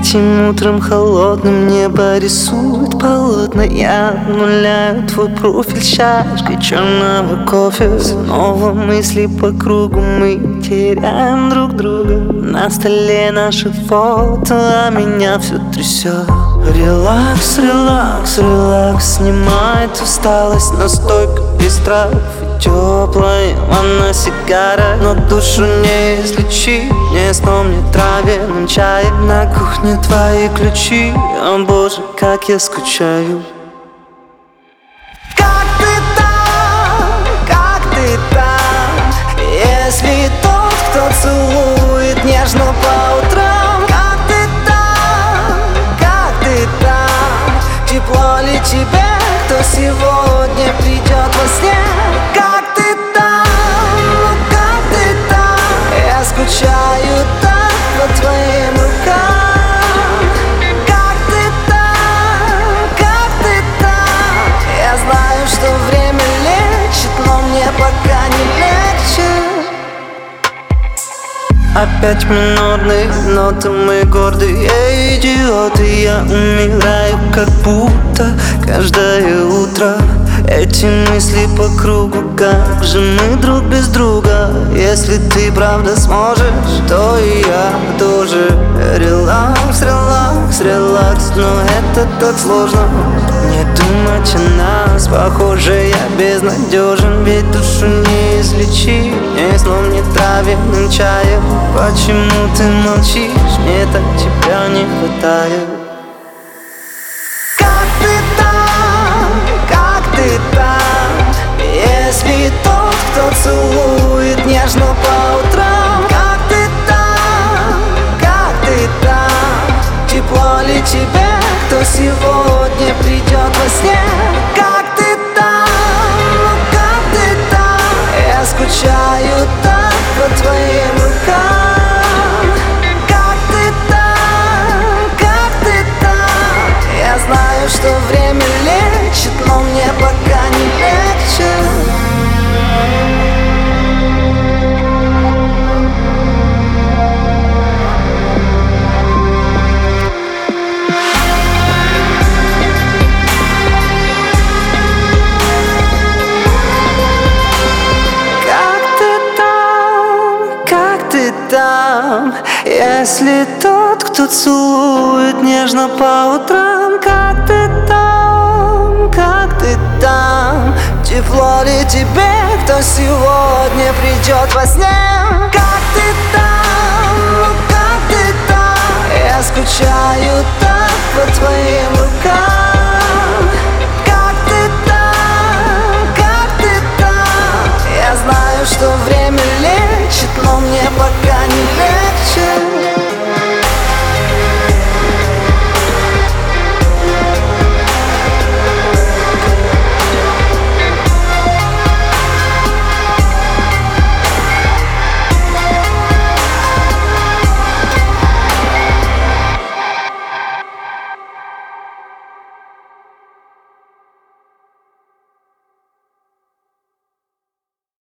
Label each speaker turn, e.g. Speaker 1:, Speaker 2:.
Speaker 1: Этим утром холодным небо рисует полотна. Я обнуляю твой профиль чашкой черного кофе. Снова мысли по кругу, мы теряем друг друга. На столе наши фото, а меня все трясет. Релакс, релакс, релакс, снимает усталость. Настойка без трав и теплая ванна, сигара. Но душу не излечить, не сном, не травяным чаем. На кухне твои ключи, о боже, как я скучаю.
Speaker 2: Как ты там, если тот, кто целует нежно по утрам? Как ты там, тепло ли тебе, кто сегодня придет во сне? Как ты там, я скучаю так по твоим рукам. Как ты там, я знаю, что время лечит, но мне пока не легче.
Speaker 1: Опять минорные ноты, мы гордые идиоты. Я умираю, как будто каждое утро. Эти мысли по кругу, как же мы друг без друга? Если ты правда сможешь, то и я тоже. Релакс, релакс, релакс, но это так сложно. Не думать о нас, похоже, я безнадежен. Ведь душу не излечить, ни сном, ни травяным чаем. Почему ты молчишь, мне так тебя не хватает.
Speaker 2: Если тот, кто целует нежно по утрам? Как ты там, тепло ли тебе, кто сегодня придет во сне? Как ты там, я скучаю так по твоим рукам. Как ты там, я знаю, что время лечит, но мне пока не легче.
Speaker 1: Там, если тот, кто целует нежно по утрам? Как ты там,
Speaker 2: тепло ли тебе, кто сегодня придет во сне? Как ты там, я скучаю так по твоим рукам.